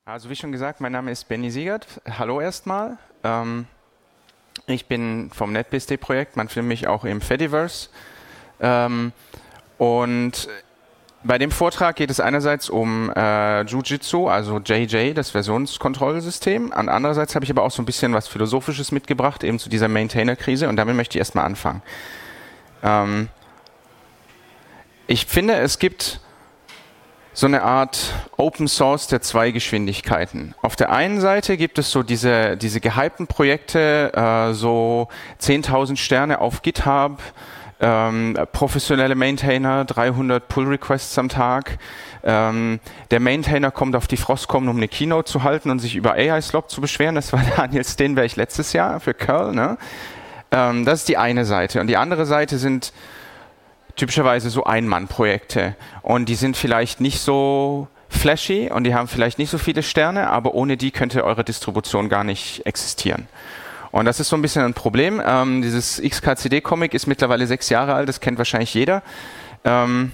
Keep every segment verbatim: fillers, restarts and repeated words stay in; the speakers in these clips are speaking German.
Also wie schon gesagt, mein Name ist Benny Siegert. Hallo erstmal. Ähm, ich bin vom NetBSD-Projekt, man findet mich auch im Fediverse. Ähm, und bei dem Vortrag geht es einerseits um äh, Jujitsu, also J J, das Versionskontrollsystem. Und andererseits habe ich aber auch so ein bisschen was Philosophisches mitgebracht, eben zu dieser Maintainer-Krise. Und damit möchte ich erstmal anfangen. Ähm, ich finde, es gibt so eine Art Open Source der zwei Geschwindigkeiten. Auf der einen Seite gibt es so diese, diese gehypten Projekte, äh, so zehntausend Sterne auf GitHub, ähm, professionelle Maintainer, dreihundert Pull-Requests am Tag. Ähm, der Maintainer kommt auf die Frostcom, um eine Keynote zu halten und sich über A I-Slop zu beschweren. Das war Daniel Stenberg letztes Jahr für Curl. Ne? Ähm, das ist die eine Seite. Und die andere Seite sind typischerweise so Ein-Mann-Projekte. Und die sind vielleicht nicht so flashy und die haben vielleicht nicht so viele Sterne, aber ohne die könnte eure Distribution gar nicht existieren. Und das ist so ein bisschen ein Problem. Ähm, dieses X K C D-Comic ist mittlerweile sechs Jahre alt, das kennt wahrscheinlich jeder. Ähm,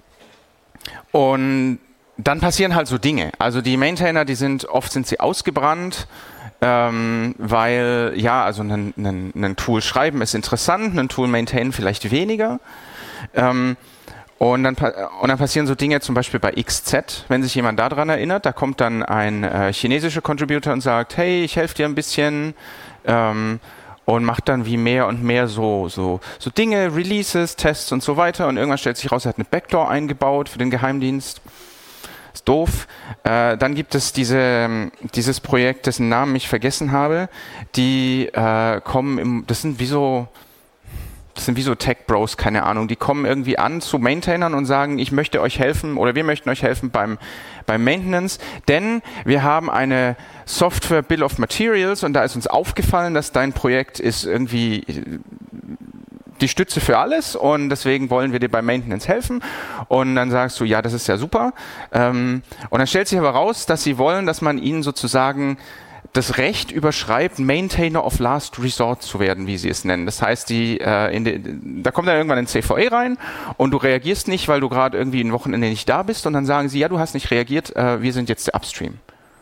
und dann passieren halt so Dinge. Also die Maintainer, die sind, oft sind sie ausgebrannt, ähm, weil, ja, also ein, ein, ein Tool schreiben ist interessant, ein Tool maintainen vielleicht weniger. Ähm, und, dann, und dann passieren so Dinge zum Beispiel bei X Z, wenn sich jemand daran erinnert, da kommt dann ein äh, chinesischer Contributor und sagt, hey, ich helfe dir ein bisschen ähm, und macht dann wie mehr und mehr so, so, so Dinge, Releases, Tests und so weiter und irgendwann stellt sich raus, er hat eine Backdoor eingebaut für den Geheimdienst. Ist doof. Äh, dann gibt es diese, dieses Projekt, dessen Namen ich vergessen habe, die äh, kommen, im, das sind wie so Das sind wie so Tech-Bros, keine Ahnung, die kommen irgendwie an zu Maintainern und sagen, ich möchte euch helfen oder wir möchten euch helfen beim, beim Maintenance, denn wir haben eine Software Bill of Materials und da ist uns aufgefallen, dass dein Projekt ist irgendwie die Stütze für alles und deswegen wollen wir dir beim Maintenance helfen. Und dann sagst du, ja, das ist ja super. Und dann stellt sich aber raus, dass sie wollen, dass man ihnen sozusagen das Recht überschreibt, Maintainer of Last Resort zu werden, wie sie es nennen. Das heißt, die, äh, in de, da kommt dann irgendwann ein C V E rein und du reagierst nicht, weil du gerade irgendwie ein Wochenende nicht da bist und dann sagen sie, ja, du hast nicht reagiert, äh, wir sind jetzt der Upstream.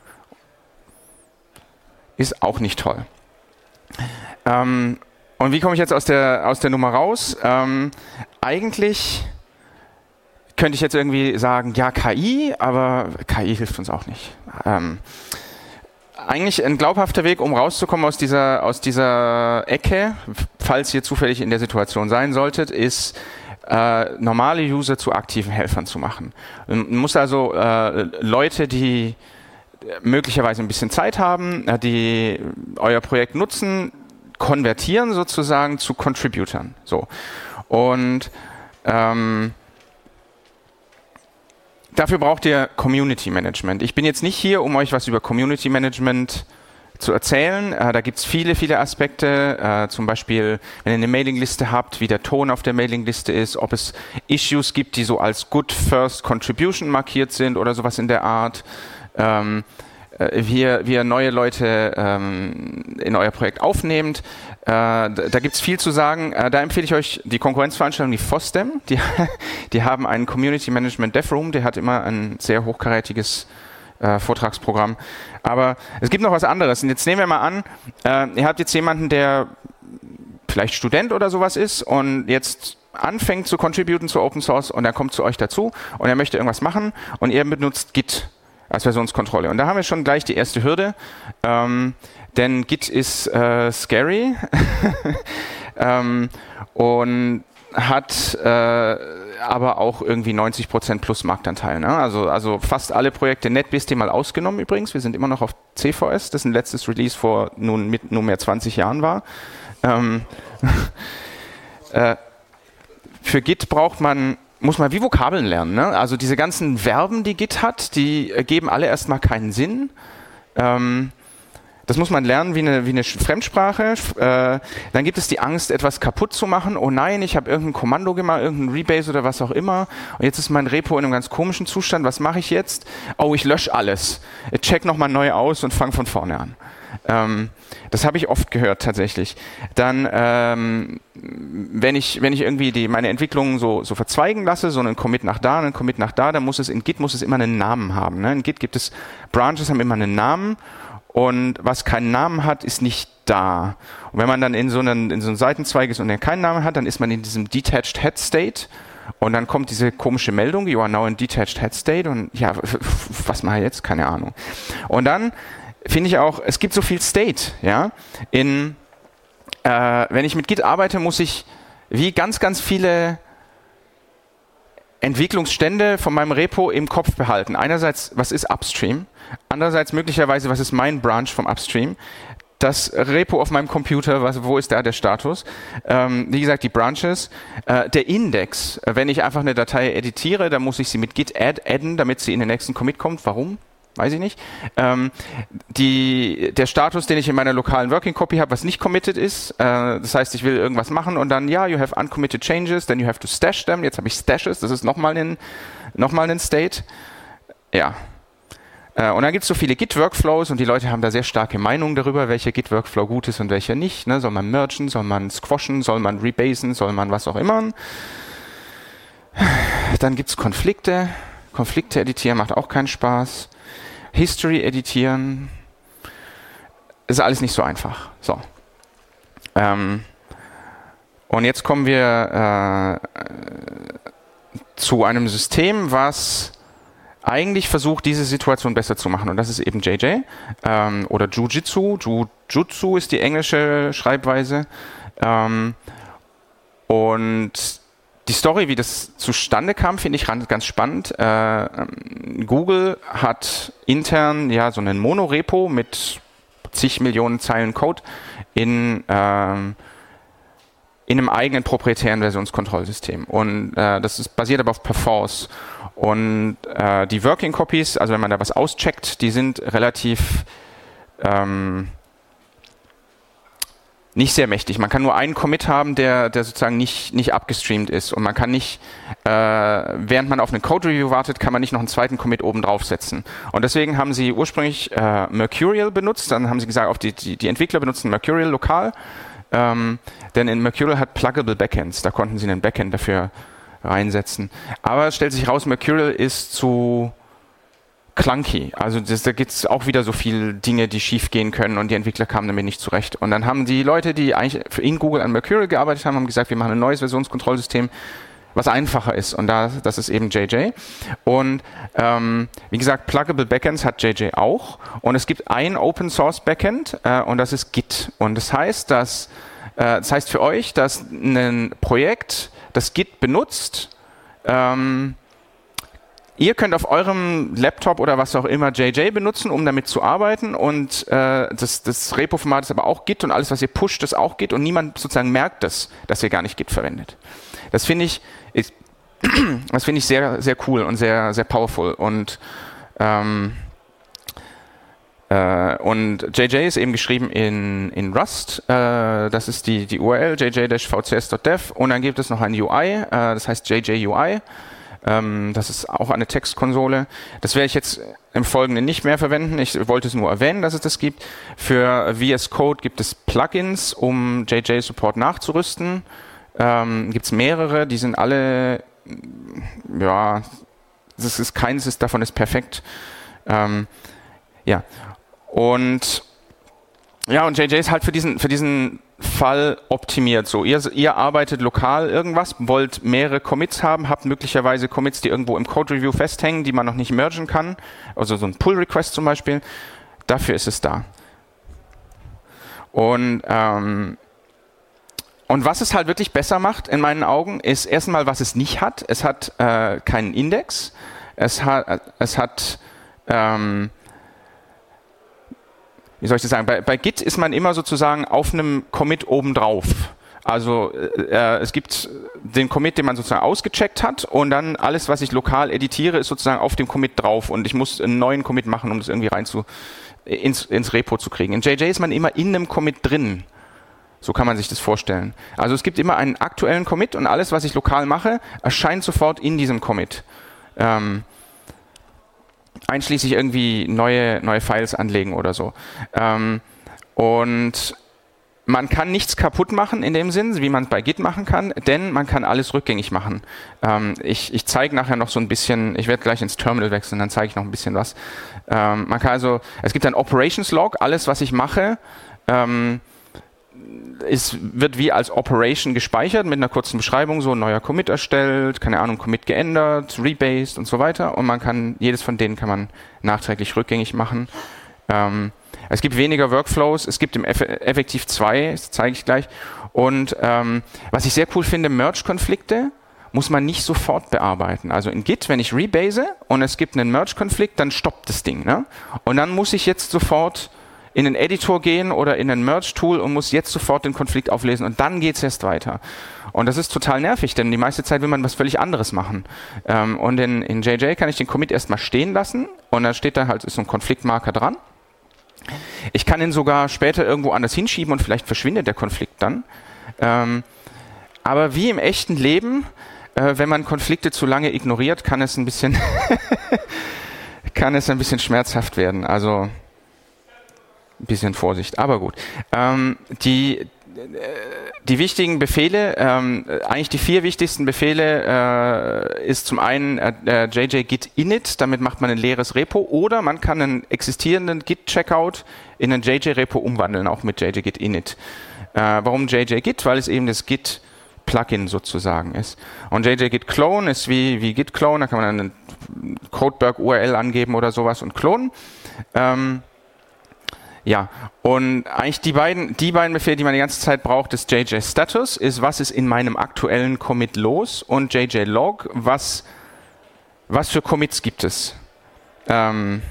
Ist auch nicht toll. Ähm, und wie komme ich jetzt aus der, aus der Nummer raus? Ähm, eigentlich könnte ich jetzt irgendwie sagen, ja, K I, aber K I hilft uns auch nicht. Ähm, Eigentlich ein glaubhafter Weg, um rauszukommen aus dieser, aus dieser Ecke, falls ihr zufällig in der Situation sein solltet, ist, äh, normale User zu aktiven Helfern zu machen. Man muss also äh, Leute, die möglicherweise ein bisschen Zeit haben, die euer Projekt nutzen, konvertieren sozusagen zu Contributern. So. Und ähm, dafür braucht ihr Community Management. Ich bin jetzt nicht hier, um euch was über Community Management zu erzählen. Äh, da gibt es viele, viele Aspekte. Äh, zum Beispiel, wenn ihr eine Mailingliste habt, wie der Ton auf der Mailingliste ist, ob es Issues gibt, die so als Good First Contribution markiert sind oder sowas in der Art. Ähm, äh, wie, ihr, wie ihr neue Leute ähm, in euer Projekt aufnehmt. Äh, da da gibt es viel zu sagen. Äh, da empfehle ich euch die Konkurrenzveranstaltung, die FOSDEM. Die, die haben einen Community Management Dev Room, der hat immer ein sehr hochkarätiges äh, Vortragsprogramm. Aber es gibt noch was anderes. Und jetzt nehmen wir mal an, äh, ihr habt jetzt jemanden, der vielleicht Student oder sowas ist und jetzt anfängt zu contributen zu Open Source und er kommt zu euch dazu und er möchte irgendwas machen und ihr benutzt Git als Versionskontrolle. Und da haben wir schon gleich die erste Hürde. Ähm, denn Git ist äh, scary ähm, und hat äh, aber auch irgendwie neunzig Prozent plus Marktanteil. Ne? Also, also fast alle Projekte, NetBSD mal ausgenommen übrigens. Wir sind immer noch auf C V S, das ein letztes Release vor nun mit nunmehr zwanzig Jahren war. Ähm, äh, für Git braucht man muss man wie Vokabeln lernen. Ne? Also diese ganzen Verben, die Git hat, die geben alle erstmal keinen Sinn. Ähm, das muss man lernen wie eine, wie eine Fremdsprache. Äh, dann gibt es die Angst, etwas kaputt zu machen. Oh nein, ich habe irgendein Kommando gemacht, irgendein Rebase oder was auch immer. Und jetzt ist mein Repo in einem ganz komischen Zustand. Was mache ich jetzt? Oh, ich lösche alles. Ich check nochmal neu aus und fange von vorne an. Ähm, das habe ich oft gehört tatsächlich. Dann, ähm, wenn ich, wenn ich irgendwie die, meine Entwicklungen so, so verzweigen lasse, so einen Commit nach da, einen Commit nach da, dann muss es in Git muss es immer einen Namen haben. Ne? In Git gibt es Branches, haben immer einen Namen und was keinen Namen hat, ist nicht da. Und wenn man dann in so einen, in so einen Seitenzweig ist und der keinen Namen hat, dann ist man in diesem Detached Head State. Und dann kommt diese komische Meldung, you are now in detached head state und ja, was mache ich jetzt? Keine Ahnung. Und dann finde ich auch, es gibt so viel State, ja. In, äh, wenn ich mit Git arbeite, muss ich wie ganz, ganz viele Entwicklungsstände von meinem Repo im Kopf behalten. Einerseits, was ist Upstream? Andererseits möglicherweise, was ist mein Branch vom Upstream? Das Repo auf meinem Computer, was, wo ist da der Status? Ähm, wie gesagt, die Branches. Äh, der Index, wenn ich einfach eine Datei editiere, dann muss ich sie mit Git add adden, damit sie in den nächsten Commit kommt. Warum? Weiß ich nicht. Ähm, die, der Status, den ich in meiner lokalen Working Copy habe, was nicht committed ist, äh, das heißt, ich will irgendwas machen und dann, ja, you have uncommitted changes, then you have to stash them. Jetzt habe ich Stashes, das ist nochmal ein, noch mal ein State. Ja. Und dann gibt es so viele Git-Workflows und die Leute haben da sehr starke Meinungen darüber, welcher Git-Workflow gut ist und welcher nicht. Ne? Soll man mergen, soll man squashen, soll man rebasen, soll man was auch immer. Dann gibt es Konflikte. Konflikte editieren macht auch keinen Spaß. History editieren ist alles nicht so einfach. So. Ähm, und jetzt kommen wir äh, zu einem System, was eigentlich versucht, diese Situation besser zu machen. Und das ist eben J J ähm, oder Jujitsu. Jujutsu ist die englische Schreibweise. Ähm, und die Story, wie das zustande kam, finde ich ganz spannend. Äh, Google hat intern ja so einen Monorepo mit zig Millionen Zeilen Code in, ähm, in einem eigenen proprietären Versionskontrollsystem. Und äh, das ist basiert aber auf Perforce. Und äh, die Working Copies, also wenn man da was auscheckt, die sind relativ ähm, nicht sehr mächtig. Man kann nur einen Commit haben, der, der sozusagen nicht, nicht abgestreamt ist. Und man kann nicht, äh, während man auf einen Code-Review wartet, kann man nicht noch einen zweiten Commit oben draufsetzen. Und deswegen haben sie ursprünglich äh, Mercurial benutzt. Dann haben sie gesagt, auch die, die, die Entwickler benutzen Mercurial lokal. Ähm, denn in Mercurial hat Pluggable Backends. Da konnten sie einen Backend dafür reinsetzen. Aber es stellt sich raus, Mercurial ist zu clunky. Also das, da gibt es auch wieder so viele Dinge, die schief gehen können und die Entwickler kamen damit nicht zurecht. Und dann haben die Leute, die eigentlich für in Google an Mercurial gearbeitet haben, haben gesagt, wir machen ein neues Versionskontrollsystem, was einfacher ist. Und da, das ist eben J J. Und ähm, wie gesagt, Pluggable Backends hat J J auch. Und es gibt ein Open Source Backend äh, und das ist Git. Und das heißt, dass äh, das heißt für euch, dass ein Projekt das Git benutzt, ähm, ihr könnt auf eurem Laptop oder was auch immer J J benutzen, um damit zu arbeiten und äh, das, das Repo-Format ist aber auch Git und alles, was ihr pusht, ist auch Git und niemand sozusagen merkt das, dass ihr gar nicht Git verwendet. Das finde ich, ist, das finde ich sehr, sehr cool und sehr, sehr powerful und ähm, Uh, und J J ist eben geschrieben in, in Rust, uh, das ist die, die U R L, j j dash v c s dot dev und dann gibt es noch ein U I, uh, das heißt J J U I, um, das ist auch eine Textkonsole. Das werde ich jetzt im Folgenden nicht mehr verwenden, ich wollte es nur erwähnen, dass es das gibt. Für V S Code gibt es Plugins, um J J-Support nachzurüsten, um, gibt es mehrere, die sind alle, ja, das ist, keines ist, davon ist perfekt. Um, ja. Und ja, und J J ist halt für diesen, für diesen Fall optimiert. So, ihr, ihr arbeitet lokal irgendwas, wollt mehrere Commits haben, habt möglicherweise Commits, die irgendwo im Code-Review festhängen, die man noch nicht mergen kann. Also so ein Pull-Request zum Beispiel. Dafür ist es da. Und, ähm, und was es halt wirklich besser macht, in meinen Augen, ist erstmal, was es nicht hat. Es hat äh, keinen Index. Es hat, es hat ähm, wie soll ich das sagen, bei, bei Git ist man immer sozusagen auf einem Commit obendrauf. Also äh, es gibt den Commit, den man sozusagen ausgecheckt hat und dann alles, was ich lokal editiere, ist sozusagen auf dem Commit drauf und ich muss einen neuen Commit machen, um das irgendwie rein zu, ins, ins Repo zu kriegen. In J J ist man immer in einem Commit drin. So kann man sich das vorstellen. Also es gibt immer einen aktuellen Commit und alles, was ich lokal mache, erscheint sofort in diesem Commit. Ähm, einschließlich irgendwie neue, neue Files anlegen oder so. Ähm, Und man kann nichts kaputt machen in dem Sinn, wie man es bei Git machen kann, denn man kann alles rückgängig machen. Ähm, ich ich zeige nachher noch so ein bisschen, ich werde gleich ins Terminal wechseln, dann zeige ich noch ein bisschen was. Ähm, man kann also, es gibt ein Operations Log, alles was ich mache, ähm, ist, wird wie als Operation gespeichert mit einer kurzen Beschreibung, so ein neuer Commit erstellt, keine Ahnung, Commit geändert, rebased und so weiter. Und man kann, jedes von denen kann man nachträglich rückgängig machen. Ähm, Es gibt weniger Workflows, es gibt im Eff Effektiv zwei, das zeige ich gleich. Und ähm, was ich sehr cool finde, Merge-Konflikte muss man nicht sofort bearbeiten. Also in Git, wenn ich rebase und es gibt einen Merge-Konflikt, dann stoppt das Ding. Ne? Und dann muss ich jetzt sofort in den Editor gehen oder in ein Merge-Tool und muss jetzt sofort den Konflikt auflesen und dann geht es erst weiter. Und das ist total nervig, denn die meiste Zeit will man was völlig anderes machen. Ähm, und in, in J J kann ich den Commit erstmal stehen lassen und dann steht da halt, ist so ein Konfliktmarker dran. Ich kann ihn sogar später irgendwo anders hinschieben und vielleicht verschwindet der Konflikt dann. Ähm, aber wie im echten Leben, äh, wenn man Konflikte zu lange ignoriert, kann es ein bisschen, kann es ein bisschen schmerzhaft werden. Also ein bisschen Vorsicht, aber gut. Ähm, die, die wichtigen Befehle, ähm, eigentlich die vier wichtigsten Befehle, äh, ist zum einen äh, J J Git init, damit macht man ein leeres Repo, oder man kann einen existierenden Git-Checkout in ein J J-Repo umwandeln, auch mit J J Git init. Äh, warum J J Git? Weil es eben das Git-Plugin sozusagen ist. Und J J Git Clone ist wie, wie Git Clone, da kann man einen Codeberg U R L angeben oder sowas und klonen. Ähm, Ja, und eigentlich die beiden, die beiden Befehle, die man die ganze Zeit braucht, ist J J Status, ist, was ist in meinem aktuellen Commit los, und J J Log, was, was für Commits gibt es. Ähm,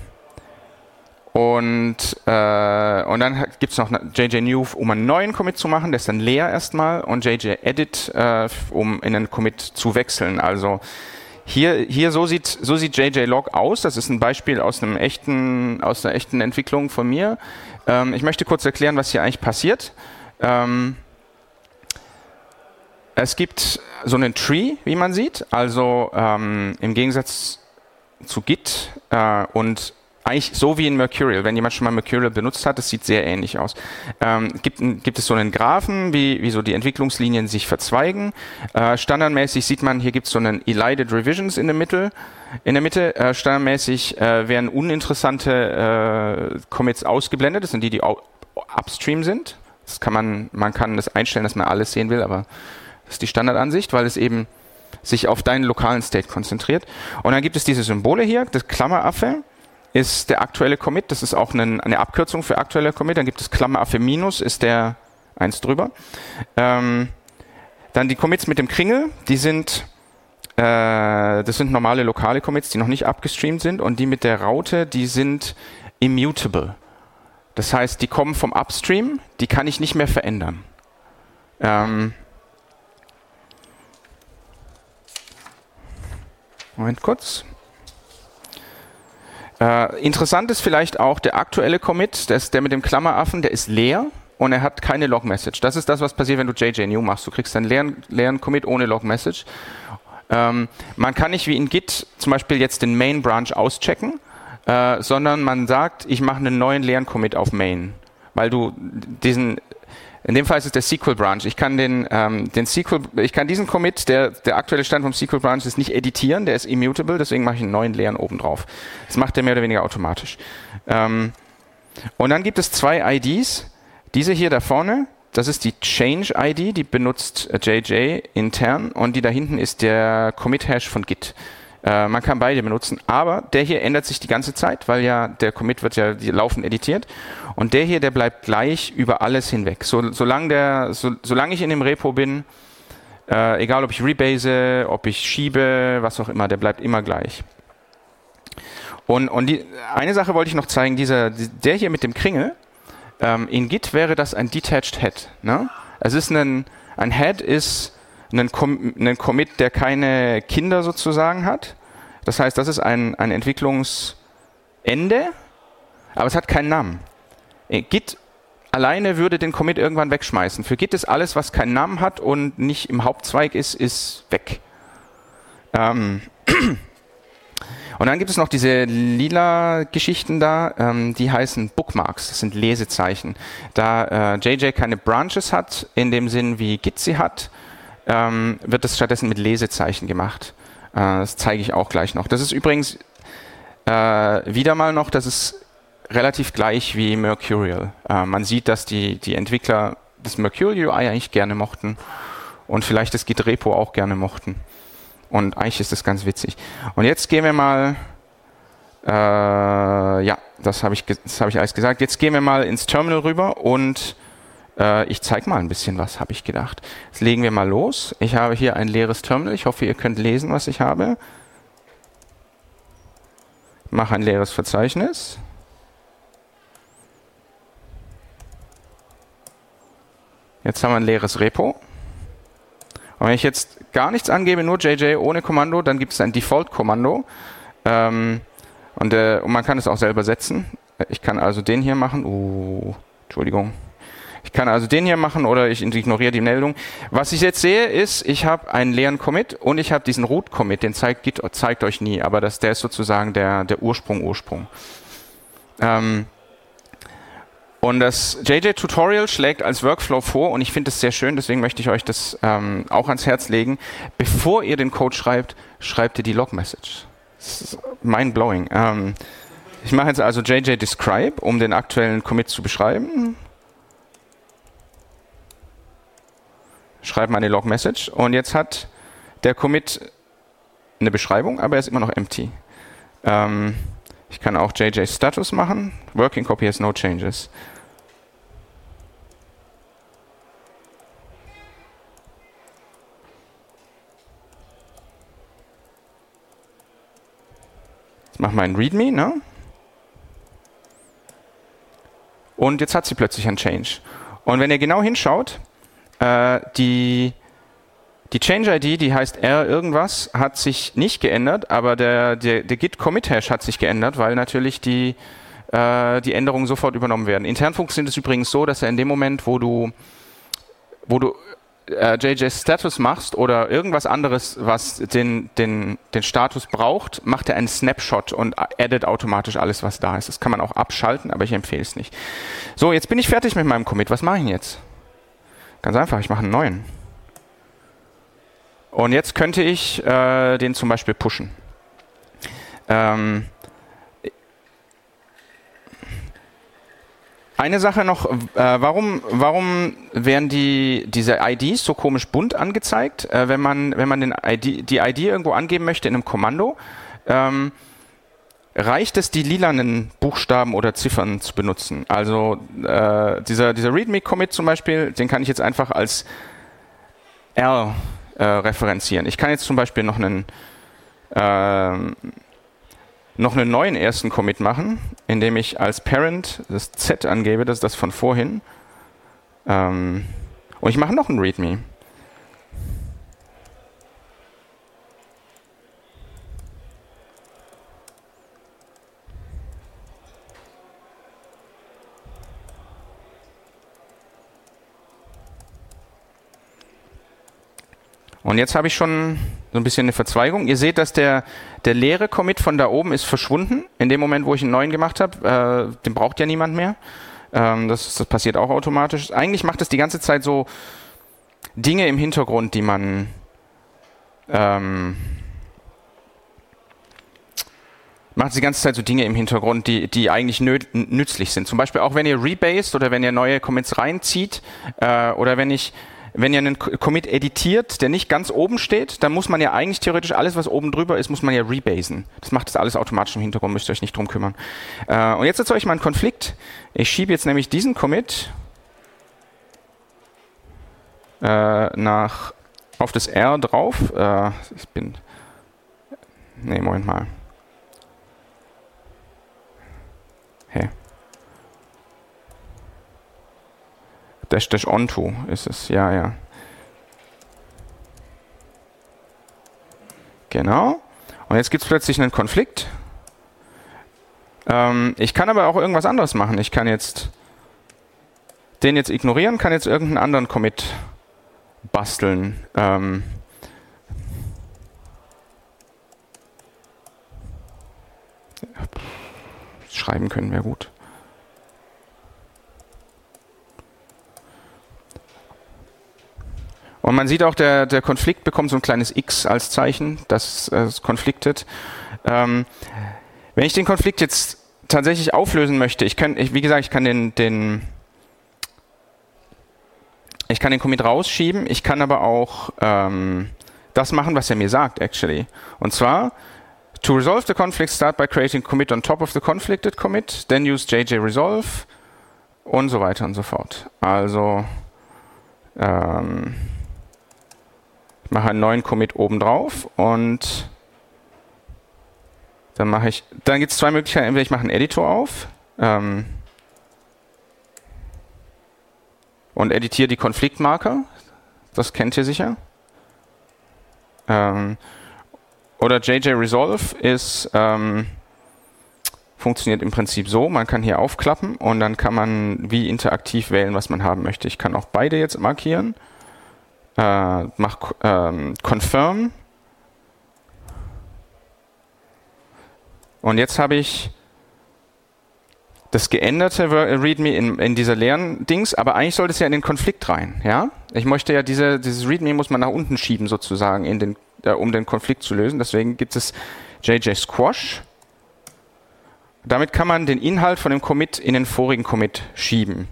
und, äh, und dann gibt es noch J J New, um einen neuen Commit zu machen, der ist dann leer erstmal, und J J Edit, äh, um in einen Commit zu wechseln. Also Hier, hier so sieht, so sieht J J Log aus. Das ist ein Beispiel aus einem echten, aus einer echten Entwicklung von mir. Ähm, ich möchte kurz erklären, was hier eigentlich passiert. Ähm, es gibt so einen Tree, wie man sieht. Also ähm, im Gegensatz zu Git äh, und eigentlich so wie in Mercurial. Wenn jemand schon mal Mercurial benutzt hat, das sieht sehr ähnlich aus. Ähm, gibt, gibt es so einen Graphen, wie, wie so die Entwicklungslinien sich verzweigen. Äh, standardmäßig sieht man, hier gibt es so einen Elided Revisions in der Mitte. In der Mitte äh, standardmäßig äh, werden uninteressante äh, Commits ausgeblendet. Das sind die, die upstream sind. Das kann man, man kann das einstellen, dass man alles sehen will, aber das ist die Standardansicht, weil es eben sich auf deinen lokalen State konzentriert. Und dann gibt es diese Symbole hier, das Klammeraffe ist der aktuelle Commit, das ist auch eine, eine Abkürzung für aktueller Commit. Dann gibt es Klammeraffe minus, ist der eins drüber. Ähm, dann die Commits mit dem Kringel, die sind, äh, das sind normale lokale Commits, die noch nicht abgestreamt sind, und die mit der Raute, die sind immutable. Das heißt, die kommen vom Upstream, die kann ich nicht mehr verändern. Ähm, Moment kurz. Äh, interessant ist vielleicht auch der aktuelle Commit, der, ist der mit dem Klammeraffen, der ist leer und er hat keine Log-Message. Das ist das, was passiert, wenn du J J New machst. Du kriegst einen leeren, leeren Commit ohne Log-Message. Ähm, man kann nicht wie in Git zum Beispiel jetzt den Main-Branch auschecken, äh, sondern man sagt, ich mache einen neuen leeren Commit auf Main. Weil du diesen, in dem Fall ist es der S Q L-Branch. Ich kann den, ähm, den S Q L, ich kann diesen Commit, der, der aktuelle Stand vom S Q L-Branch ist, nicht editieren, der ist immutable, deswegen mache ich einen neuen leeren oben drauf. Das macht er mehr oder weniger automatisch. Ähm, und dann gibt es zwei I Ds. Diese hier da vorne, das ist die Change I D, die benutzt J J intern, und die da hinten ist der Commit-Hash von Git. Äh, man kann beide benutzen, aber der hier ändert sich die ganze Zeit, weil ja der Commit wird ja laufend editiert, und der hier, der bleibt gleich über alles hinweg. So, solange, der, so, solange ich in dem Repo bin, äh, egal ob ich rebase, ob ich schiebe, was auch immer, der bleibt immer gleich. Und, und die, eine Sache wollte ich noch zeigen, dieser, der hier mit dem Kringel, ähm, in Git wäre das ein Detached Head. Ne? Es ist ein, ein Head ist ein, Com ein Commit, der keine Kinder sozusagen hat. Das heißt, das ist ein, ein Entwicklungsende, aber es hat keinen Namen. Git alleine würde den Commit irgendwann wegschmeißen. Für Git ist alles, was keinen Namen hat und nicht im Hauptzweig ist, ist weg. Ähm Und dann gibt es noch diese lila Geschichten da, ähm, die heißen Bookmarks, das sind Lesezeichen. Da äh, J J keine Branches hat, in dem Sinn wie Git sie hat, ähm, wird das stattdessen mit Lesezeichen gemacht. Äh, das zeige ich auch gleich noch. Das ist übrigens äh, wieder mal noch, das ist relativ gleich wie Mercurial. Äh, man sieht, dass die, die Entwickler das Mercurial U I eigentlich gerne mochten und vielleicht das Git Repo auch gerne mochten. Und eigentlich ist das ganz witzig. Und jetzt gehen wir mal, äh, ja, das habe ich, das hab ich alles gesagt. Jetzt gehen wir mal ins Terminal rüber und äh, ich zeige mal ein bisschen was, habe ich gedacht. Jetzt legen wir mal los. Ich habe hier ein leeres Terminal. Ich hoffe, ihr könnt lesen, was ich habe. Ich mache ein leeres Verzeichnis. Jetzt haben wir ein leeres Repo. Und wenn ich jetzt gar nichts angebe, nur J J ohne Kommando, dann gibt es ein Default-Kommando. Ähm, und, äh, und man kann es auch selber setzen. Ich kann also den hier machen. Uh, Entschuldigung. Ich kann also den hier machen oder ich ignoriere die Meldung. Was ich jetzt sehe, ist, ich habe einen leeren Commit und ich habe diesen Root-Commit. Den zeigt Git zeigt euch nie, aber das, der ist sozusagen der, der Ursprung, Ursprung. Ähm, Und das J J-Tutorial schlägt als Workflow vor, und ich finde das sehr schön, deswegen möchte ich euch das ähm, auch ans Herz legen. Bevor ihr den Code schreibt, schreibt ihr die Log-Message. Das ist mind-blowing. Ähm, ich mache jetzt also J J describe, um den aktuellen Commit zu beschreiben. Schreibe meine Log-Message und jetzt hat der Commit eine Beschreibung, aber er ist immer noch empty. Ähm, Ich kann auch J J Status machen. Working Copy has no changes. Jetzt machen wir ein README, ne? Und jetzt hat sie plötzlich ein Change. Und wenn ihr genau hinschaut, äh, die Die Change-I D, die heißt R irgendwas, hat sich nicht geändert, aber der, der, der Git-Commit-Hash hat sich geändert, weil natürlich die, äh, die Änderungen sofort übernommen werden. Intern funktioniert es übrigens so, dass er in dem Moment, wo du, wo du äh, J J-Status machst oder irgendwas anderes, was den, den, den Status braucht, macht er einen Snapshot und addet automatisch alles, was da ist. Das kann man auch abschalten, aber ich empfehle es nicht. So, jetzt bin ich fertig mit meinem Commit. Was mache ich denn jetzt? Ganz einfach, ich mache einen neuen. Und jetzt könnte ich äh, den zum Beispiel pushen. Ähm, eine Sache noch, äh, warum, warum werden die, diese I Ds so komisch bunt angezeigt, äh, wenn man, wenn man den I D, die I D irgendwo angeben möchte in einem Kommando? Ähm, reicht es, die lilanen Buchstaben oder Ziffern zu benutzen? Also äh, dieser, dieser README-Commit zum Beispiel, den kann ich jetzt einfach als R Äh, referenzieren. Ich kann jetzt zum Beispiel noch einen, äh, noch einen neuen ersten Commit machen, indem ich als Parent das Z angebe, das ist das von vorhin. Ähm, und ich mache noch ein README. Und jetzt habe ich schon so ein bisschen eine Verzweigung. Ihr seht, dass der, der leere Commit von da oben ist verschwunden. In dem Moment, wo ich einen neuen gemacht habe, äh, den braucht ja niemand mehr. Ähm, das, das passiert auch automatisch. Eigentlich macht es die ganze Zeit so Dinge im Hintergrund, die man ähm, macht die ganze Zeit so Dinge im Hintergrund, die, die eigentlich nö- nützlich sind. Zum Beispiel auch, wenn ihr rebased oder wenn ihr neue Commits reinzieht äh, oder wenn ich Wenn ihr einen Commit editiert, der nicht ganz oben steht, dann muss man ja eigentlich theoretisch alles, was oben drüber ist, muss man ja rebasen. Das macht das alles automatisch im Hintergrund, müsst ihr euch nicht drum kümmern. Äh, und jetzt erzeuge ich mal einen Konflikt. Ich schiebe jetzt nämlich diesen Commit äh, nach, auf das R drauf. Äh, ich bin... Nee, Moment mal. Hey. Dash dash onto ist es, ja, ja. Genau. Und jetzt gibt es plötzlich einen Konflikt. Ähm, ich kann aber auch irgendwas anderes machen. Ich kann jetzt den jetzt ignorieren, kann jetzt irgendeinen anderen Commit basteln. Ähm, schreiben können, wäre gut. Und man sieht auch, der, der Konflikt bekommt so ein kleines X als Zeichen, dass es konfliktet. Ähm, wenn ich den Konflikt jetzt tatsächlich auflösen möchte, ich kann, ich, wie gesagt, ich kann den, den, ich kann den Commit rausschieben, ich kann aber auch ähm, das machen, was er mir sagt, actually. Und zwar, to resolve the conflict, start by creating commit on top of the conflicted commit, then use J J resolve und so weiter und so fort. Also, ähm, ich mache einen neuen Commit oben drauf und dann mache ich, dann gibt es zwei Möglichkeiten, entweder ich mache einen Editor auf ähm, und editiere die Konfliktmarker, das kennt ihr sicher. Ähm, oder J J resolve ist, ähm, funktioniert im Prinzip so, man kann hier aufklappen und dann kann man wie interaktiv wählen, was man haben möchte. Ich kann auch beide jetzt markieren. Uh, mach ähm, Confirm und jetzt habe ich das geänderte README in, in dieser leeren Dings, aber eigentlich sollte es ja in den Konflikt rein. Ja? Ich möchte ja diese, dieses README muss man nach unten schieben sozusagen, in den, äh, um den Konflikt zu lösen. Deswegen gibt es J J Squash. Damit kann man den Inhalt von dem Commit in den vorigen Commit schieben.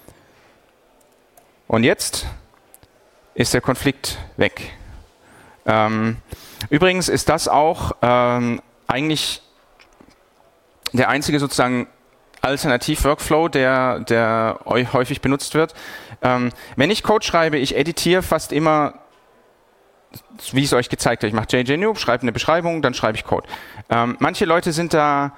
Und jetzt ist der Konflikt weg. Ähm, übrigens ist das auch ähm, eigentlich der einzige sozusagen Alternativ-Workflow, der, der häufig benutzt wird. Ähm, wenn ich Code schreibe, ich editiere fast immer, wie ich es euch gezeigt habe. Ich mache J J New, schreibe eine Beschreibung, dann schreibe ich Code. Ähm, manche Leute sind da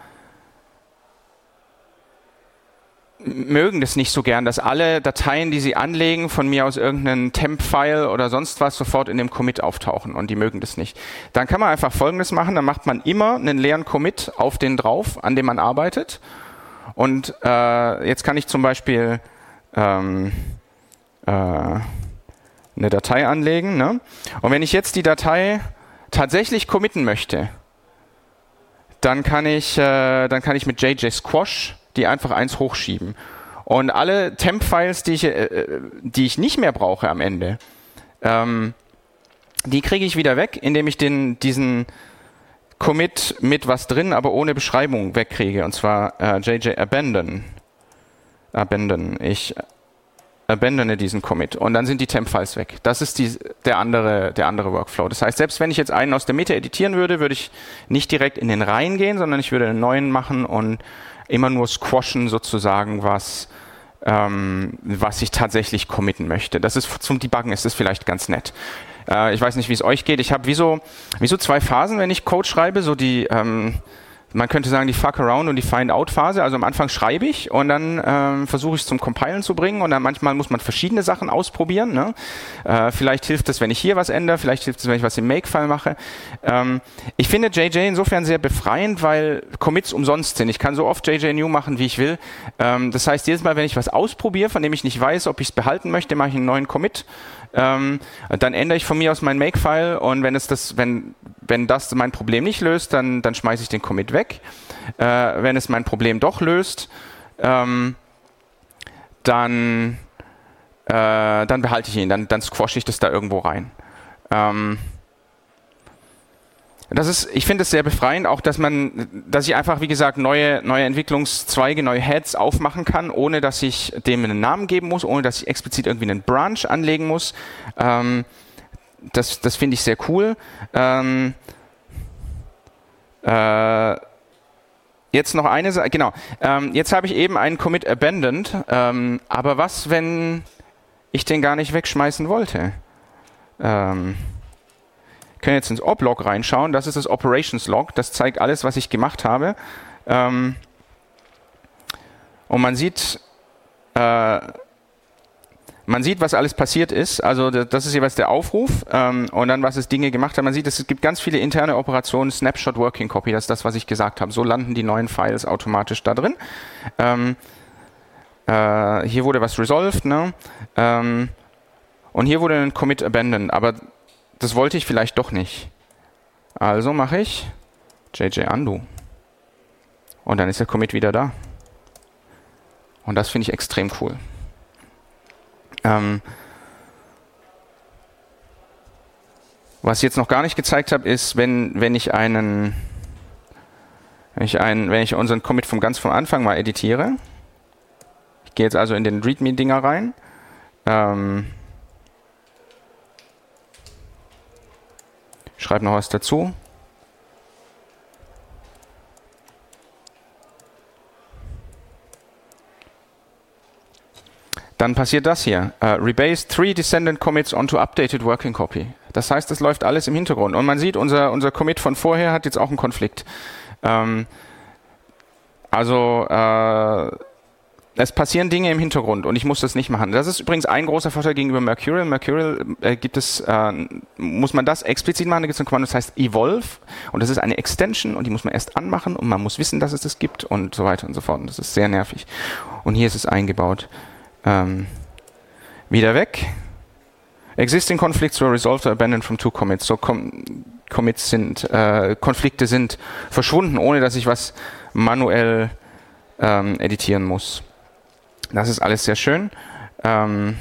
mögen das nicht so gern, dass alle Dateien, die sie anlegen, von mir aus irgendeinen Temp-File oder sonst was sofort in dem Commit auftauchen und die mögen das nicht. Dann kann man einfach Folgendes machen, dann macht man immer einen leeren Commit auf den drauf, an dem man arbeitet und äh, jetzt kann ich zum Beispiel ähm, äh, eine Datei anlegen, ne? Und wenn ich jetzt die Datei tatsächlich committen möchte, dann kann ich, äh, dann kann ich mit J J Squash die einfach eins hochschieben. Und alle Temp-Files, die ich, äh, die ich nicht mehr brauche am Ende, ähm, die kriege ich wieder weg, indem ich den, diesen Commit mit was drin, aber ohne Beschreibung wegkriege. Und zwar äh, J J Abandon. Abandon. Ich abandone diesen Commit. Und dann sind die Temp-Files weg. Das ist die, der, andere, der andere Workflow. Das heißt, selbst wenn ich jetzt einen aus der Mitte editieren würde, würde ich nicht direkt in den Reihen gehen, sondern ich würde einen neuen machen und immer nur squashen sozusagen, was, ähm, was ich tatsächlich committen möchte. Das ist zum Debuggen ist das vielleicht ganz nett. Äh, ich weiß nicht, wie es euch geht. Ich habe wie so, wie so zwei Phasen, wenn ich Code schreibe, so die ähm, man könnte sagen, die Fuck-Around- und die Find-Out-Phase. Also am Anfang schreibe ich und dann ähm, versuche ich es zum Compilen zu bringen und dann manchmal muss man verschiedene Sachen ausprobieren. Ne? Äh, vielleicht hilft es, wenn ich hier was ändere, vielleicht hilft es, wenn ich was im Make-File mache. Ähm, ich finde J J insofern sehr befreiend, weil Commits umsonst sind. Ich kann so oft J J New machen, wie ich will. Ähm, das heißt, jedes Mal, wenn ich was ausprobiere, von dem ich nicht weiß, ob ich es behalten möchte, mache ich einen neuen Commit. Ähm, dann ändere ich von mir aus mein Make-File und wenn es das, wenn, wenn das mein Problem nicht löst, dann, dann schmeiße ich den Commit weg. Äh, wenn es mein Problem doch löst, ähm, dann, äh, dann behalte ich ihn, dann, dann squash ich das da irgendwo rein. Ähm, Das ist, ich finde es sehr befreiend, auch dass man, dass ich einfach, wie gesagt, neue, neue Entwicklungszweige, neue Heads aufmachen kann, ohne dass ich dem einen Namen geben muss, ohne dass ich explizit irgendwie einen Branch anlegen muss. Ähm, das das finde ich sehr cool. Ähm, äh, jetzt noch eine Sache, genau. Ähm, jetzt habe ich eben einen Commit abandoned, ähm, aber was, wenn ich den gar nicht wegschmeißen wollte? Ähm, können jetzt ins Op-Log reinschauen. Das ist das Operations-Log. Das zeigt alles, was ich gemacht habe. Ähm, und man sieht, äh, man sieht, was alles passiert ist. Also das ist jeweils der Aufruf ähm, und dann, was es Dinge gemacht hat. Man sieht, es gibt ganz viele interne Operationen. Snapshot Working Copy, das ist das, was ich gesagt habe. So landen die neuen Files automatisch da drin. Ähm, äh, hier wurde was resolved, ne? Ähm, und hier wurde ein Commit abandoned. Aber das wollte ich vielleicht doch nicht. Also mache ich J J Undo. Und dann ist der Commit wieder da. Und das finde ich extrem cool. Ähm, was ich jetzt noch gar nicht gezeigt habe, ist, wenn, wenn ich einen, wenn ich einen, wenn ich unseren Commit vom ganz vom Anfang mal editiere. Ich gehe jetzt also in den README-Dinger rein. Ähm, schreibe noch was dazu. Dann passiert das hier. Uh, rebase three descendant commits onto updated working copy. Das heißt, das läuft alles im Hintergrund. Und man sieht, unser, unser Commit von vorher hat jetzt auch einen Konflikt. Ähm, also äh, es passieren Dinge im Hintergrund und ich muss das nicht machen. Das ist übrigens ein großer Vorteil gegenüber Mercurial. Mercurial äh, gibt es, äh, muss man das explizit machen. Da gibt es ein Kommando, das heißt Evolve. Und das ist eine Extension und die muss man erst anmachen und man muss wissen, dass es das gibt und so weiter und so fort. Und das ist sehr nervig. Und hier ist es eingebaut. Ähm, wieder weg. Existing conflicts were resolved or abandoned from two commits. So com Commits sind, äh, Konflikte sind verschwunden, ohne dass ich was manuell ähm, editieren muss. Das ist alles sehr schön. Ähm,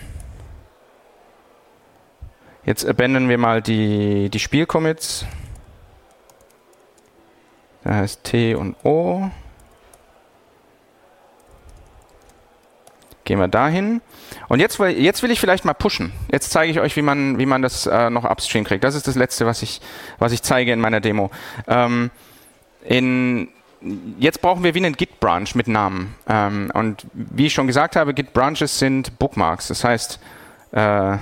jetzt abandonen wir mal die, die Spielcommits. Da heißt T und O. Gehen wir dahin. Und jetzt, jetzt will ich vielleicht mal pushen. Jetzt zeige ich euch, wie man, wie man das äh, noch upstream kriegt. Das ist das Letzte, was ich, was ich zeige in meiner Demo. Ähm, in, jetzt brauchen wir wie einen Git-Branch mit Namen. Ähm, und wie ich schon gesagt habe, Git-Branches sind Bookmarks. Das heißt, äh,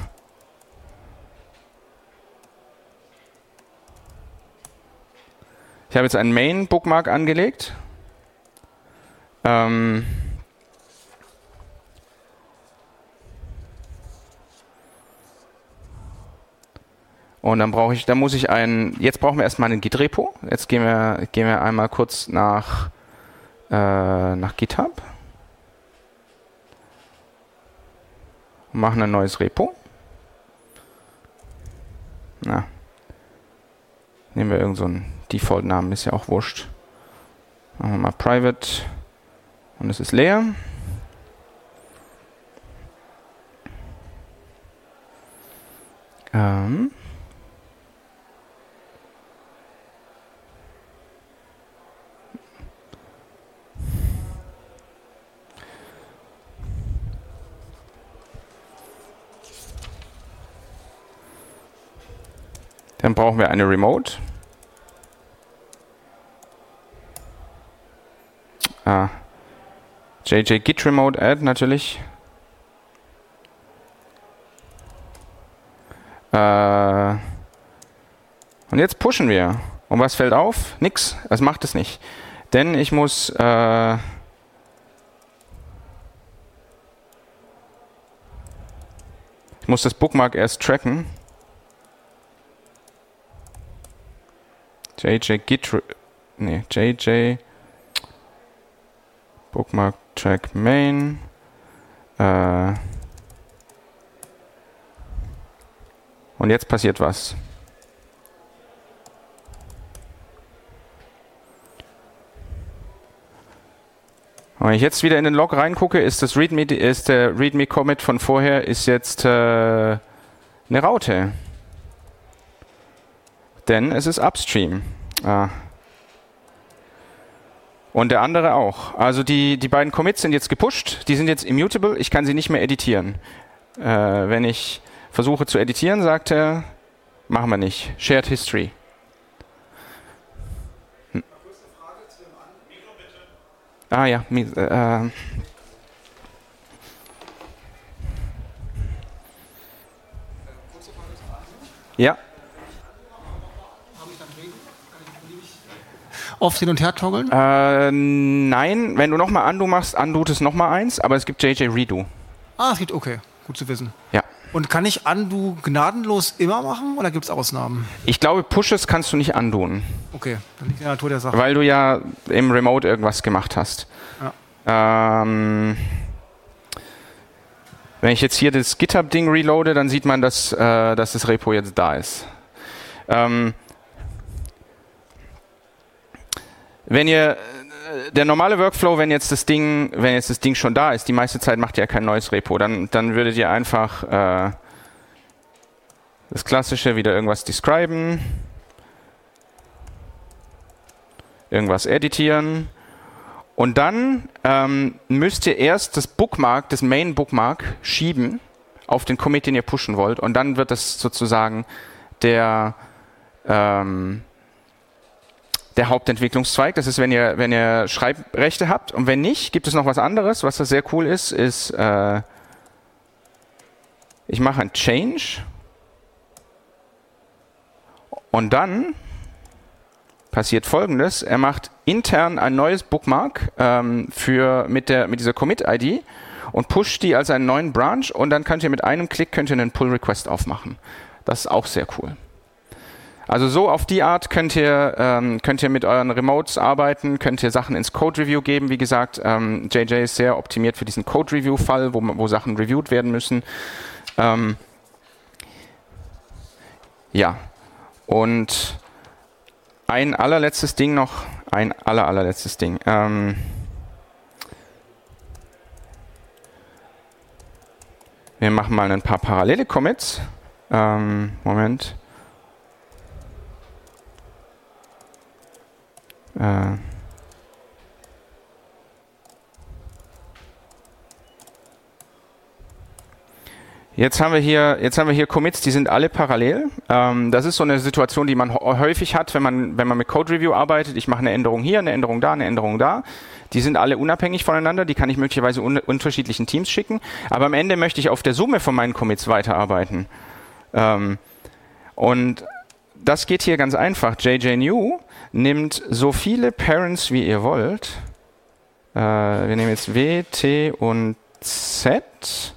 ich habe jetzt einen Main-Bookmark angelegt. Ähm, Und dann brauche ich, dann muss ich einen, jetzt brauchen wir erstmal ein Git-Repo. Jetzt gehen wir, gehen wir einmal kurz nach, äh, nach GitHub. Und machen ein neues Repo. Na. Nehmen wir irgendeinen so Default-Namen, ist ja auch wurscht. Machen wir mal private. Und es ist leer. Ähm. Dann brauchen wir eine Remote. Ah. J J Git Remote Add natürlich. Äh. Und jetzt pushen wir. Und was fällt auf? Nix. Das macht es nicht. Denn ich muss äh, ich muss das Bookmark erst tracken. J J Git, nee, J J Bookmark Track Main. Äh, und jetzt passiert was. Und wenn ich jetzt wieder in den Log reingucke, ist das README, ist der README Commit von vorher ist jetzt äh, eine Raute. Denn es ist Upstream. Ah. Und der andere auch. Also die, die beiden Commits sind jetzt gepusht, die sind jetzt immutable, ich kann sie nicht mehr editieren. Äh, wenn ich versuche zu editieren, sagt er, machen wir nicht. Shared History. Hm. Ah ja, äh, ja. Oft hin und her toggeln? Äh, nein, wenn du nochmal Undo machst, undot es nochmal eins, aber es gibt J J Redo. Ah, es gibt, okay, gut zu wissen. Ja. Und kann ich Undo gnadenlos immer machen oder gibt es Ausnahmen? Ich glaube, Pushes kannst du nicht undoen. Okay, dann liegt in der Natur der Sache. Weil du ja im Remote irgendwas gemacht hast. Ja. Ähm, wenn ich jetzt hier das GitHub-Ding reloade, dann sieht man, dass, äh, dass das Repo jetzt da ist. Ähm, Wenn ihr, der normale Workflow, wenn jetzt das Ding, wenn jetzt das Ding schon da ist, die meiste Zeit macht ihr ja kein neues Repo, dann, dann würdet ihr einfach äh, das Klassische wieder irgendwas describen, irgendwas editieren und dann ähm, müsst ihr erst das Bookmark, das Main Bookmark schieben auf den Commit, den ihr pushen wollt und dann wird das sozusagen der ähm, der Hauptentwicklungszweig. Das ist, wenn ihr, wenn ihr Schreibrechte habt. Und wenn nicht, gibt es noch was anderes, was da sehr cool ist, ist, äh, ich mache ein Change und dann passiert Folgendes. Er macht intern ein neues Bookmark ähm, für, mit, der, mit dieser Commit-I D und pusht die als einen neuen Branch und dann könnt ihr mit einem Klick könnt ihr einen Pull-Request aufmachen. Das ist auch sehr cool. Also so auf die Art könnt ihr, ähm, könnt ihr mit euren Remotes arbeiten, könnt ihr Sachen ins Code-Review geben. Wie gesagt, ähm, J J ist sehr optimiert für diesen Code-Review-Fall, wo, wo Sachen reviewed werden müssen. Ähm, ja, und ein allerletztes Ding noch, ein aller, allerletztes Ding. Ähm, wir machen mal ein paar parallele Commits. Ähm, Moment. Jetzt haben wir hier, jetzt haben wir hier Commits, die sind alle parallel. Ähm, das ist so eine Situation, die man häufig hat, wenn man, wenn man mit Code Review arbeitet. Ich mache eine Änderung hier, eine Änderung da, eine Änderung da. Die sind alle unabhängig voneinander, die kann ich möglicherweise un unterschiedlichen Teams schicken. Aber am Ende möchte ich auf der Summe von meinen Commits weiterarbeiten. Ähm, und das geht hier ganz einfach. J J New nimmt so viele Parents, wie ihr wollt. Äh, wir nehmen jetzt W, T und Z.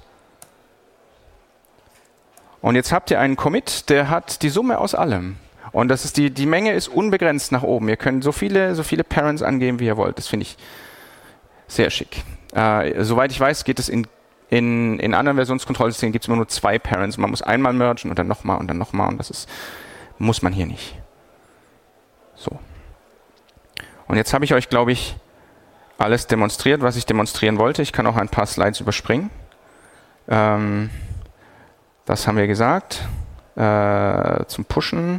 Und jetzt habt ihr einen Commit, der hat die Summe aus allem. Und das ist die, die Menge ist unbegrenzt nach oben. Ihr könnt so viele, so viele Parents angeben, wie ihr wollt. Das finde ich sehr schick. Äh, soweit ich weiß, geht es in, in, in anderen Versionskontrollsystemen gibt es immer nur zwei Parents. Man muss einmal mergen und dann nochmal und dann nochmal. Und das ist, muss man hier nicht. So. Und jetzt habe ich euch, glaube ich, alles demonstriert, was ich demonstrieren wollte. Ich kann auch ein paar Slides überspringen. Ähm, das haben wir gesagt. Äh, zum Pushen.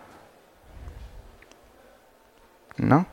Na?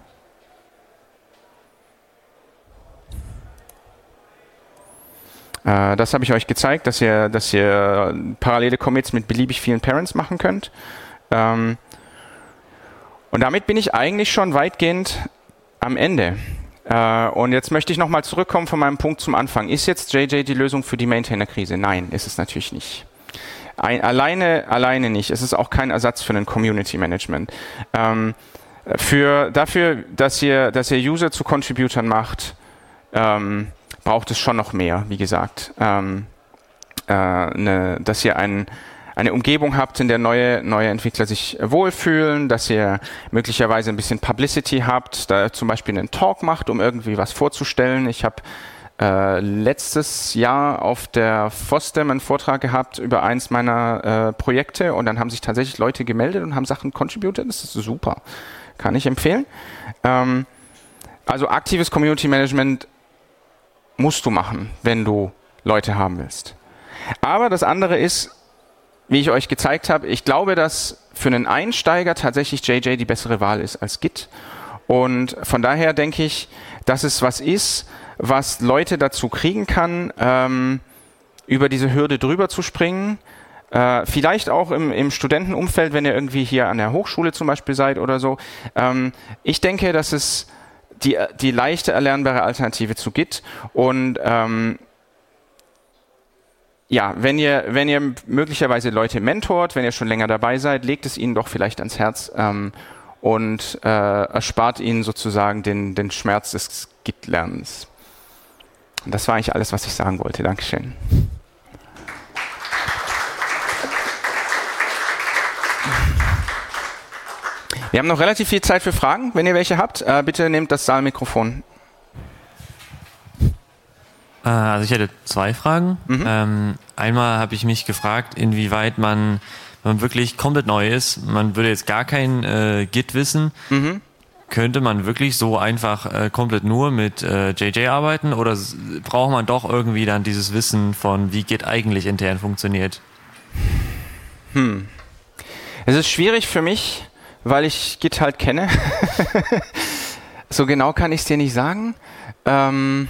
Äh, das habe ich euch gezeigt, dass ihr, dass ihr parallele Commits mit beliebig vielen Parents machen könnt. Ähm, Und damit bin ich eigentlich schon weitgehend am Ende. Äh, und jetzt möchte ich nochmal zurückkommen von meinem Punkt zum Anfang. Ist jetzt J J die Lösung für die Maintainer-Krise? Nein, ist es natürlich nicht. Ein, alleine, alleine nicht. Es ist auch kein Ersatz für ein Community-Management. Ähm, für, dafür, dass ihr, dass ihr User zu Contributern macht, ähm, braucht es schon noch mehr, wie gesagt. Ähm, äh, ne, dass ihr einen eine Umgebung habt, in der neue, neue Entwickler sich wohlfühlen, dass ihr möglicherweise ein bisschen Publicity habt, da zum Beispiel einen Talk macht, um irgendwie was vorzustellen. Ich habe äh, letztes Jahr auf der FOSDEM einen Vortrag gehabt über eins meiner äh, Projekte und dann haben sich tatsächlich Leute gemeldet und haben Sachen contributed. Das ist super. Kann ich empfehlen. Ähm, also aktives Community Management musst du machen, wenn du Leute haben willst. Aber das andere ist, wie ich euch gezeigt habe, ich glaube, dass für einen Einsteiger tatsächlich J J die bessere Wahl ist als Git. Und von daher denke ich, dass es was ist, was Leute dazu kriegen kann, ähm, über diese Hürde drüber zu springen. Äh, vielleicht auch im, im Studentenumfeld, wenn ihr irgendwie hier an der Hochschule zum Beispiel seid oder so. Ähm, ich denke, dass es die, die leichte erlernbare Alternative zu Git und ähm, ja, wenn ihr, wenn ihr möglicherweise Leute mentort, wenn ihr schon länger dabei seid, legt es ihnen doch vielleicht ans Herz ähm, und äh, erspart ihnen sozusagen den, den Schmerz des Git-Lernens. Und das war eigentlich alles, was ich sagen wollte. Dankeschön. Wir haben noch relativ viel Zeit für Fragen. Wenn ihr welche habt, äh, bitte nehmt das Saalmikrofon. Also ich hätte zwei Fragen. Mhm. Ähm, einmal habe ich mich gefragt, inwieweit man, wenn man wirklich komplett neu ist, man würde jetzt gar kein äh, Git wissen, mhm. könnte man wirklich so einfach äh, komplett nur mit äh, J J arbeiten oder s- braucht man doch irgendwie dann dieses Wissen von, wie Git eigentlich intern funktioniert? Hm. Es ist schwierig für mich, weil ich Git halt kenne. So genau kann ich es dir nicht sagen. Ähm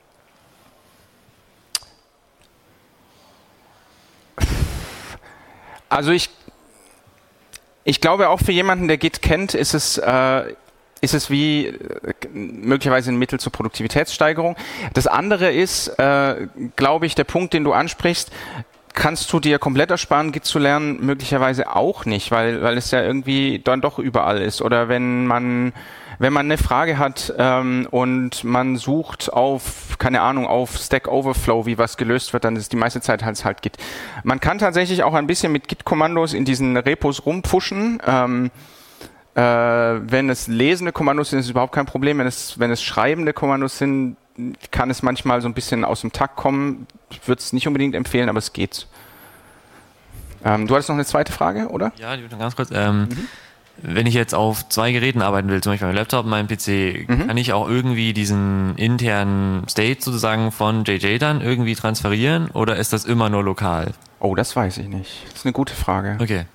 also ich, ich glaube auch für jemanden, der Git kennt, ist es, äh, ist es wie äh, möglicherweise ein Mittel zur Produktivitätssteigerung. Das andere ist, äh, glaube ich, der Punkt, den du ansprichst, kannst du dir komplett ersparen, Git zu lernen? Möglicherweise auch nicht, weil, weil es ja irgendwie dann doch überall ist. Oder wenn man, wenn man eine Frage hat ähm, und man sucht auf, keine Ahnung, auf Stack Overflow, wie was gelöst wird, dann ist die meiste Zeit halt, halt Git. Man kann tatsächlich auch ein bisschen mit Git-Kommandos in diesen Repos rumpushen. Ähm, äh, wenn es lesende Kommandos sind, ist es überhaupt kein Problem. Wenn es, wenn es schreibende Kommandos sind, kann es manchmal so ein bisschen aus dem Takt kommen. Ich würde es nicht unbedingt empfehlen, aber es geht. Ähm, du hattest noch eine zweite Frage, oder? Ja, die wird noch ganz kurz. Ähm, mhm. Wenn ich jetzt auf zwei Geräten arbeiten will, zum Beispiel meinem Laptop und meinem P C, mhm. kann ich auch irgendwie diesen internen State sozusagen von J J dann irgendwie transferieren oder ist das immer nur lokal? Oh, das weiß ich nicht. Das ist eine gute Frage. Okay.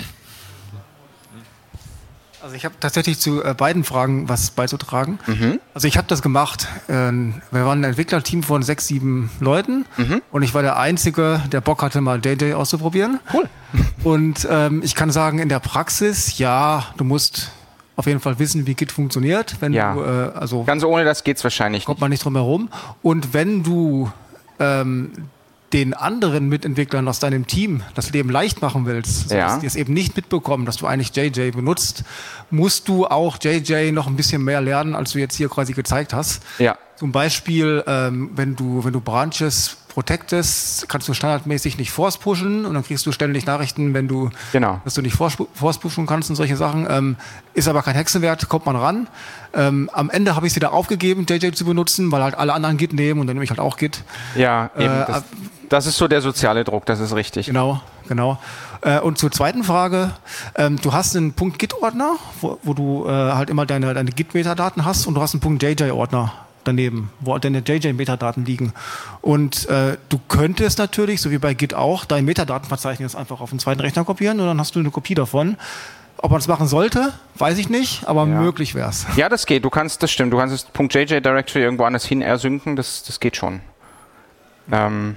Also ich habe tatsächlich zu äh, beiden Fragen was beizutragen. Mhm. Also ich habe das gemacht. Ähm, wir waren ein Entwicklerteam von sechs, sieben Leuten Mhm. und ich war der Einzige, der Bock hatte, mal J J auszuprobieren. Cool. Und ähm, ich kann sagen, in der Praxis, ja, du musst auf jeden Fall wissen, wie Git funktioniert. Wenn Ja. du, äh, also Ganz ohne das geht's wahrscheinlich kommt nicht. man nicht drum herum. Und wenn du ähm, den anderen Mitentwicklern aus deinem Team das Leben leicht machen willst, sodass Ja. die es eben nicht mitbekommen, dass du eigentlich J J benutzt, musst du auch J J noch ein bisschen mehr lernen, als du jetzt hier quasi gezeigt hast. Ja. Zum Beispiel, ähm, wenn du, wenn du Branches protectest, kannst du standardmäßig nicht force pushen und dann kriegst du ständig Nachrichten, wenn du, Genau. dass du nicht force force pushen kannst und solche Sachen. Ähm, ist aber kein Hexenwert, kommt man ran. Ähm, am Ende habe ich es wieder aufgegeben, J J zu benutzen, weil halt alle anderen Git nehmen und dann nehme ich halt auch Git. Ja, eben. Äh, das, das ist so der soziale Druck, das ist richtig. Genau, genau. Äh, und zur zweiten Frage, ähm, du hast einen Punkt Git-Ordner, wo, wo du äh, halt immer deine, deine Git-Metadaten hast und du hast einen Punkt J J-Ordner daneben, wo deine J J-Metadaten liegen. Und äh, du könntest natürlich, so wie bei Git auch, dein Metadatenverzeichnis einfach auf den zweiten Rechner kopieren und dann hast du eine Kopie davon. Ob man es machen sollte, weiß ich nicht, aber Ja. möglich wäre es. Ja, das geht. Du kannst, das stimmt. Du kannst das Punkt .jj Directory irgendwo anders hin ersynken. Das, das geht schon. Ähm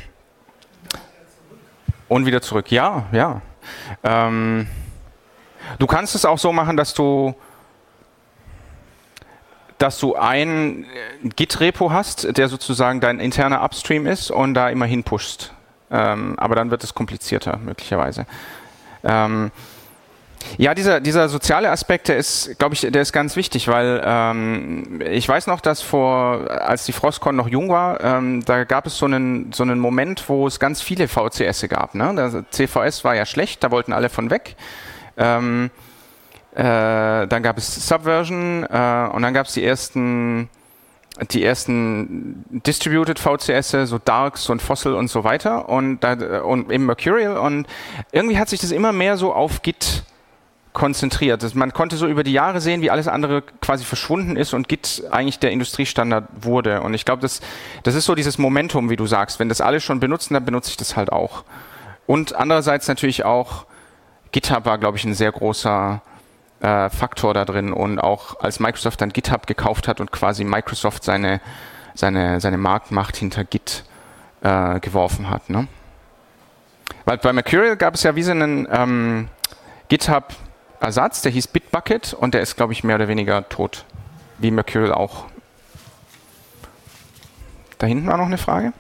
und wieder zurück. Ja, ja. Ähm du kannst es auch so machen, dass du dass du ein Git-Repo hast, der sozusagen dein interner Upstream ist und da immer hin pushst. Ähm, aber dann wird es komplizierter, möglicherweise. Ähm Ja, dieser, dieser soziale Aspekt, der ist, glaube ich, der ist ganz wichtig, weil ähm, ich weiß noch, dass vor, als die Frostcon noch jung war, ähm, da gab es so einen, so einen Moment, wo es ganz viele V C S gab. Ne? Das C V S war ja schlecht, da wollten alle von weg. Ähm, äh, dann gab es Subversion äh, und dann gab es die ersten die ersten Distributed V C S, so Darks und Fossil und so weiter und, da, und eben Mercurial und irgendwie hat sich das immer mehr so auf Git konzentriert. Das, man konnte so über die Jahre sehen, wie alles andere quasi verschwunden ist und Git eigentlich der Industriestandard wurde. Und ich glaube, das, das ist so dieses Momentum, wie du sagst. Wenn das alle schon benutzen, dann benutze ich das halt auch. Und andererseits natürlich auch, GitHub war, glaube ich, ein sehr großer äh, Faktor da drin. Und auch als Microsoft dann GitHub gekauft hat und quasi Microsoft seine, seine, seine Marktmacht hinter Git äh, geworfen hat. Ne? Weil bei Mercurial gab es ja wie so einen ähm, GitHub Ersatz, der hieß Bitbucket und der ist, glaube ich, mehr oder weniger tot. Wie Mercurial auch. Da hinten war noch eine Frage.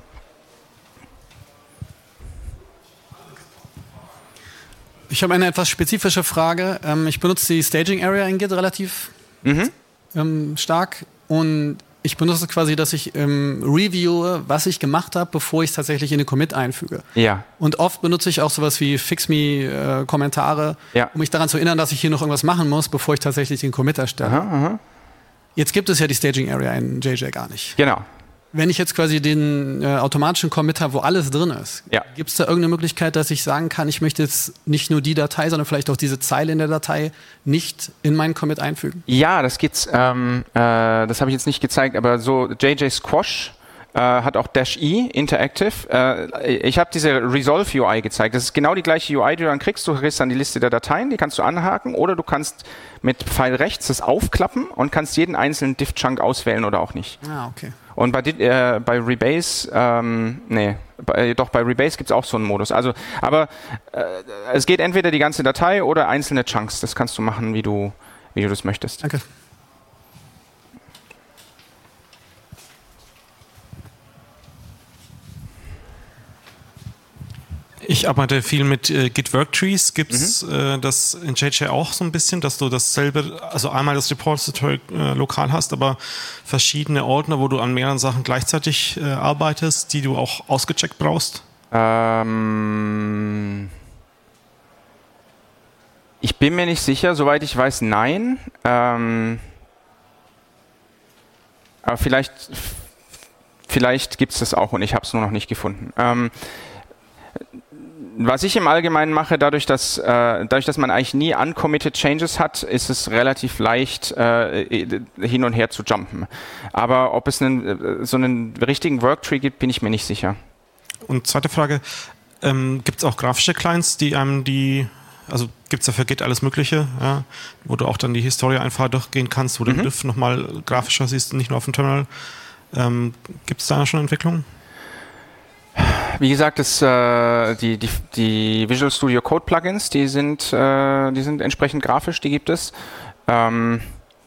Ich habe eine etwas spezifische Frage. Ich benutze die Staging Area in Git relativ Mhm. ähm, stark und ich benutze quasi, dass ich ähm, reviewe, was ich gemacht habe, bevor ich es tatsächlich in den Commit einfüge. Ja. Und oft benutze ich auch sowas wie Fix-Me-Kommentare, Ja. um mich daran zu erinnern, dass ich hier noch irgendwas machen muss, bevor ich tatsächlich den Commit erstelle. Aha, aha. Jetzt gibt es ja die Staging Area in J J gar nicht. Genau. Wenn ich jetzt quasi den äh, automatischen Commit habe, wo alles drin ist, Ja. gibt es da irgendeine Möglichkeit, dass ich sagen kann, ich möchte jetzt nicht nur die Datei, sondern vielleicht auch diese Zeile in der Datei nicht in meinen Commit einfügen? Ja, das gibt's. Ähm, äh, das habe ich jetzt nicht gezeigt, aber so J J Squash äh, hat auch Dash-E Interactive. Äh, ich habe diese Resolve U I gezeigt. Das ist genau die gleiche U I, die du dann kriegst. Du kriegst dann die Liste der Dateien, die kannst du anhaken, oder du kannst mit Pfeil rechts das aufklappen und kannst jeden einzelnen Diff-Chunk auswählen oder auch nicht. Ah, okay. Und bei, äh, bei Rebase, ähm, nee, bei, doch bei Rebase gibt es auch so einen Modus. Also, aber äh, es geht entweder die ganze Datei oder einzelne Chunks. Das kannst du machen, wie du, wie du das möchtest. Danke. Ich arbeite viel mit äh, Git Worktrees. Gibt es mhm. äh, das in J J auch so ein bisschen, dass du dasselbe, also einmal das Repository äh, lokal hast, aber verschiedene Ordner, wo du an mehreren Sachen gleichzeitig äh, arbeitest, die du auch ausgecheckt brauchst? Ähm ich bin mir nicht sicher, soweit ich weiß, nein. Ähm aber vielleicht, vielleicht gibt es das auch und ich habe es nur noch nicht gefunden. Ähm Was ich im Allgemeinen mache, dadurch, dass, äh, dadurch, dass man eigentlich nie uncommitted Changes hat, ist es relativ leicht, äh, hin und her zu jumpen. Aber ob es einen, so einen richtigen Worktree gibt, bin ich mir nicht sicher. Und zweite Frage, ähm, gibt es auch grafische Clients, die einem die, also gibt es ja für Git alles Mögliche, ja, wo du auch dann die Historie einfach durchgehen kannst, wo du mhm. den Diff nochmal grafischer siehst, nicht nur auf dem Terminal. Ähm, gibt es da schon Entwicklungen? Wie gesagt, das, äh, die, die, die Visual Studio Code Plugins, die sind, äh, die sind entsprechend grafisch, die gibt es. Ähm,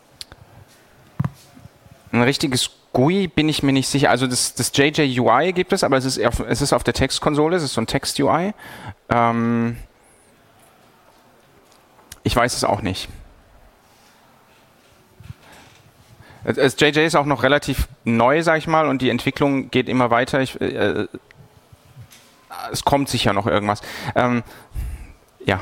ein richtiges G U I bin ich mir nicht sicher. Also das, das J J U I gibt es, aber es ist auf, es ist auf der Textkonsole, es ist so ein Text-U I. Ähm, ich weiß es auch nicht. Das J J ist auch noch relativ neu, sag ich mal, und die Entwicklung geht immer weiter. Ich, äh, es kommt sicher noch irgendwas. Ähm, ja.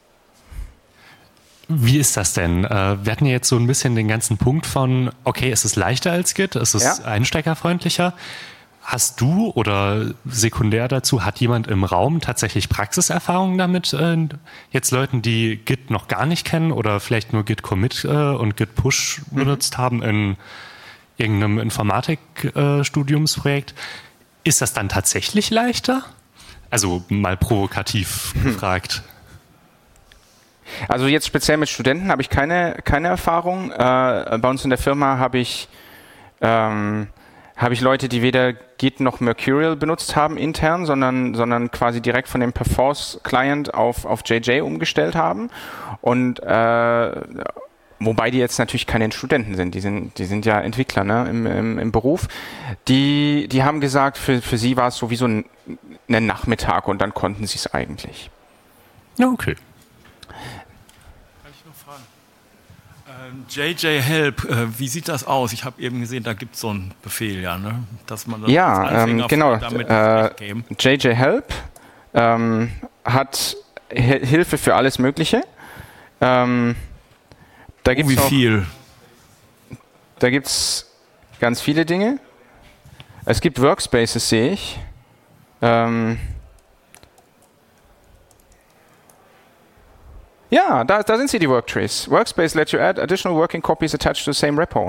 Wie ist das denn? Äh, wir hatten ja jetzt so ein bisschen den ganzen Punkt von, okay, es ist leichter als Git, es ist ja. einsteigerfreundlicher. Hast du oder sekundär dazu, hat jemand im Raum tatsächlich Praxiserfahrung damit? Äh, jetzt Leuten, die Git noch gar nicht kennen oder vielleicht nur Git Commit äh, und Git Push mhm. benutzt haben in irgendeinem Informatikstudiumsprojekt. Äh, ist das dann tatsächlich leichter? Also mal provokativ hm. gefragt. Also jetzt speziell mit Studenten habe ich keine, keine Erfahrung. Äh, bei uns in der Firma habe ich, ähm, habe ich Leute, die weder Git noch Mercurial benutzt haben intern, sondern, sondern quasi direkt von dem Perforce-Client auf, auf J J umgestellt haben. Und äh, wobei die jetzt natürlich keine Studenten sind, die sind, die sind ja Entwickler, ne, im, im, im Beruf. Die, die haben gesagt, für, für sie war es sowieso ein, ein Nachmittag und dann konnten sie es eigentlich. Ja, okay. Kann ich noch fragen? Ähm, J J Help, äh, wie sieht das aus? Ich habe eben gesehen, da gibt es so einen Befehl, ja, ne? Dass man das ja, als Anfänger ähm, genau. damit Äh, J J Help ähm, hat H- Hilfe für alles Mögliche. Ähm, Da gibt's oh, wie auch, viel? Da gibt es ganz viele Dinge. Es gibt Workspaces, sehe ich. Ähm ja, da, da sind sie, die Worktrees. Workspace let you add additional working copies attached to the same repo.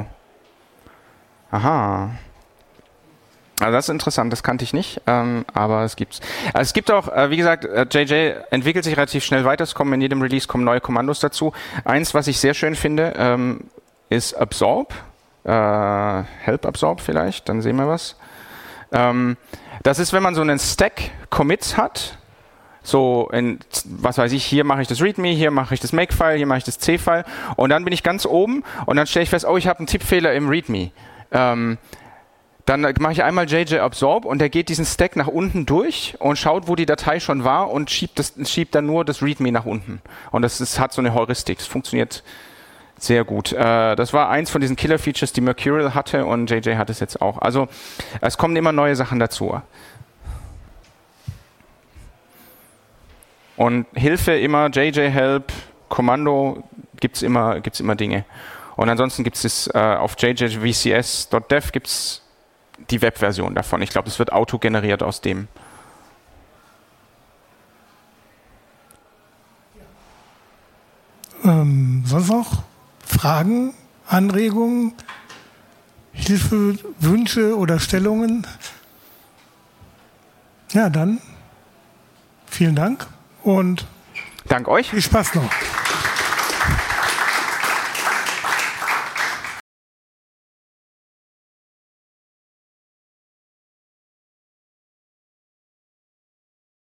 Aha. Also das ist interessant, das kannte ich nicht, ähm, aber es gibt's. Also es gibt auch, äh, wie gesagt, äh, J J entwickelt sich relativ schnell weiter, es kommen in jedem Release kommen neue Kommandos dazu. Eins, was ich sehr schön finde, ähm, ist Absorb, äh, Help Absorb vielleicht, dann sehen wir was. Ähm, das ist, wenn man so einen Stack Commits hat, so in, was weiß ich, hier mache ich das README, hier mache ich das Makefile, hier mache ich das C-File und dann bin ich ganz oben und dann stelle ich fest, oh, ich habe einen Tippfehler im README. Ähm, Dann mache ich einmal J J Absorb und der geht diesen Stack nach unten durch und schaut, wo die Datei schon war und schiebt, das, schiebt dann nur das README nach unten. Und das, das hat so eine Heuristik. Es funktioniert sehr gut. Äh, das war eins von diesen Killer-Features, die Mercurial hatte und J J hat es jetzt auch. Also es kommen immer neue Sachen dazu. Und Hilfe immer, J J Help, Kommando, gibt es immer, gibt's immer Dinge. Und ansonsten gibt es äh, auf J J V C S Punkt dev gibt es die Webversion davon. Ich glaube, das wird autogeneriert aus dem. Ähm, sonst noch Fragen, Anregungen, Hilfe, Wünsche oder Stellungen? Ja, dann vielen Dank und Dank euch. Viel Spaß noch.